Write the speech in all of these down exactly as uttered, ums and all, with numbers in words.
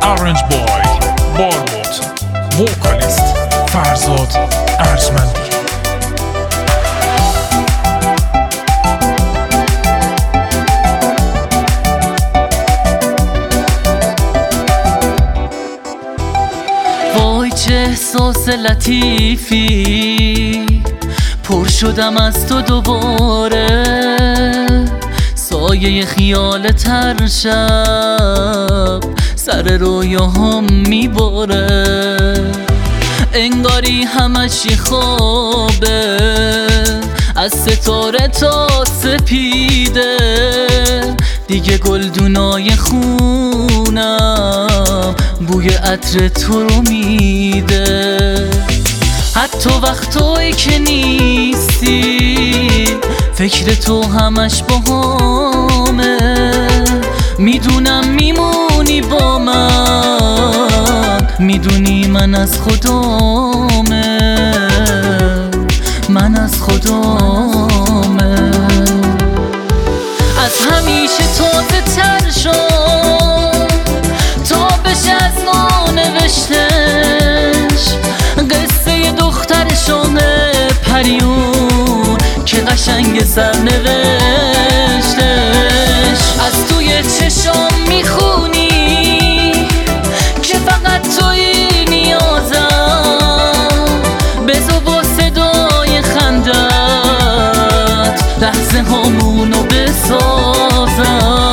Arrange boy باربود، وکالیست فرزاد ارجمندی. وای چه احساس لطیفی، پر شدم از تو دوباره. سایه خیال تر شب سر رویاهام میباره. انگاری همش یه خوابه، از ستاره تا سپیده. دیگه گلدونای خونم بوی عطر تو رو میده. حتی وقتایی که نیستی فکر تو همش باهامه. میدونم میمونی با من، میدونی من از خدامه، من از خدامه. از همیشه تازه تر شد تا بشه از ما نوشتش. قصه دخترشون پریون که قشنگ سرنوشتش. از توی چشام میخونی که فقط توی نیازم. بزو با صدای خندت لحظه هامونو بسازم.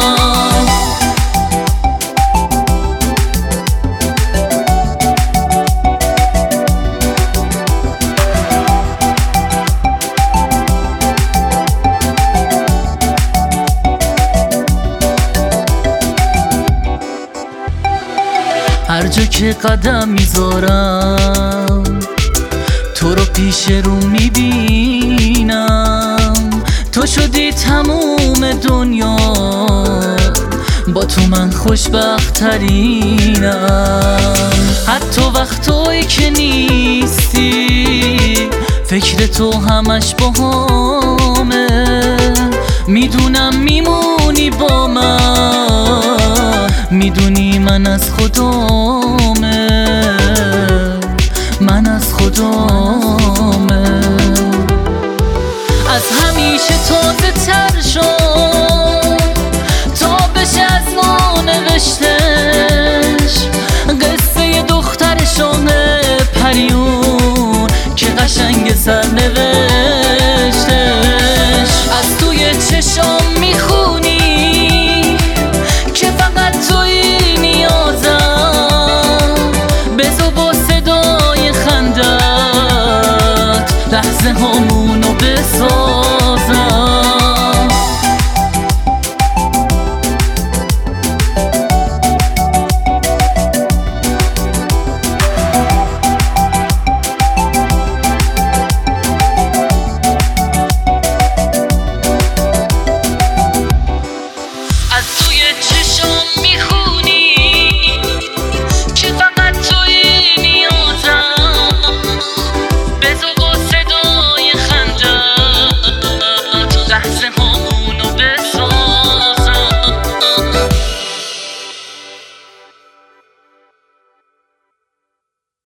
هر جا که قدم میذارم تو رو پیش رو میبینم. تو شدی تموم دنیا، با تو من خوشبخت ترینم. حتی وقتایی که نیستی فکر تو همش باهامه. میدونم میمونی با من، میدونی من از خدامه، من از خدامه. از همیشه تازه تر شد تا بشه از ما نوشتش. قصه دخترشون پریون که قشنگ سرنوشتش. از توی چشام میخونی که فقط توی نیازم. بزو با صدای خندت لحظه هامونو بسازم. Beso